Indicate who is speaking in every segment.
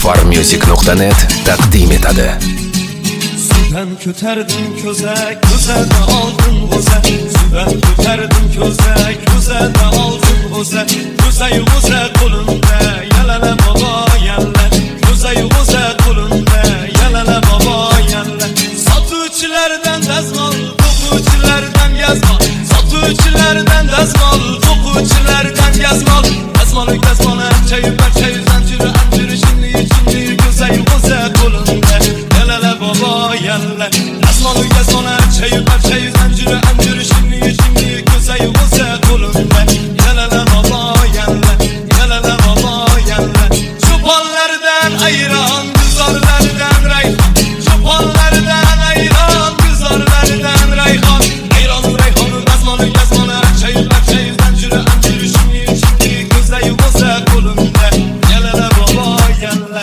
Speaker 1: farmusic.net taqdim etadi.
Speaker 2: Sudan ko'tardim ko'zak, ko'zada oldim g'o'za. Sudan ko'tardim ko'zak, ko'zada oldim g'o'za. Ko'zayu g'o'za qo'limda, yalala bobo yalla. Ko'zayu g'o'za qo'limda, yalala bobo yalla. Sotuvchilardan dazmol, to'quvchilardan gazmol. Sotuvchilardan dazmol, to'quvchilardan gazmol. Dazmol chayib zanjiri anjiri shinli ko'zayu g'o'za qo'limda, yalala bobo yalla. Dazmol chayib zanjiri anjiri shinli ko'zayu g'o'za qo'limda, yalala bobo yalla, yalala bobo yalla. Cho'ponlardan ayron, guzorlardan rayhon. Cho'ponlardan ayron, guzorlardan rayhon. Ayron rayhon dazmol chayib zanjiri anjiri shinli ko'zayu g'o'za qo'limda, yalala bobo yalla.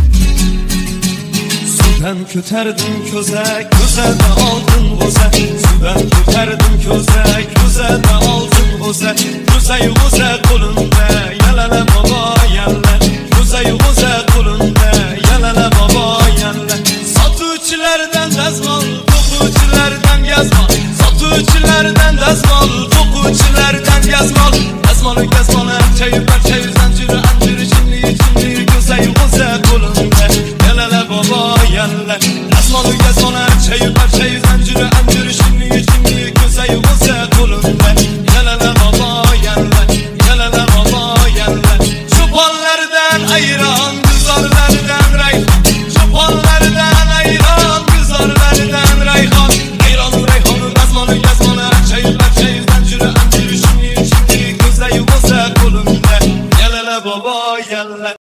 Speaker 2: Sudan ko'tardim ko'zak, ko'zada oldim g'o'za. Sudan ko'tardim ko'zak, ko'zada oldim g'o'za. Ko'zayu g'o'za qo'limda, yalala bobo yalla. Ko'zayu g'o'za qo'limda, yalala bobo yalla. Sotuvchilardan dazmol, to'quvchilardan gazmol. Sotuvchilardan dazmol, to'quvchilardan gazmol. Dazmol chayib zanjiri anjiri shinli ko'zayu g'o'za qo'limda, yalala bobo yalla. Dazmol chayib zanjiri anjiri shinli ko'zayu g'o'za qo'limda, yalala bobo yalla, yalala bobo yalla. Cho'ponlardan ayron, guzorlardan rayhon. Cho'ponlardan ayron, guzorlardan rayhon. Ayron rayhon dazmol chayib zanjiri anjiri shinli ko'zayu g'o'za qo'limda, yalala bobo yalla.